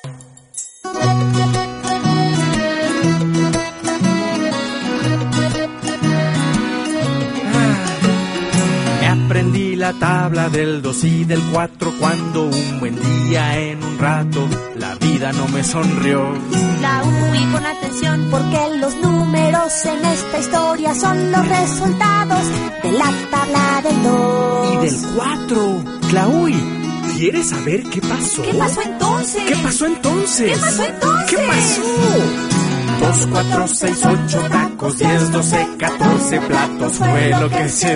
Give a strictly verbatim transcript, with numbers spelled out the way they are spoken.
Aprendí la tabla del dos y del cuatro cuando un buen día en un rato la vida no me sonrió. La oí con atención porque los números en esta historia son los resultados de la tabla del dos. Y del cuatro. Clauy, ¿quieres saber qué pasó? ¿Qué pasó entonces? ¿Qué pasó entonces? ¿Qué pasó entonces? ¿Qué pasó? Dos, cuatro, seis, ocho tacos, diez, doce, catorce platos fue lo que se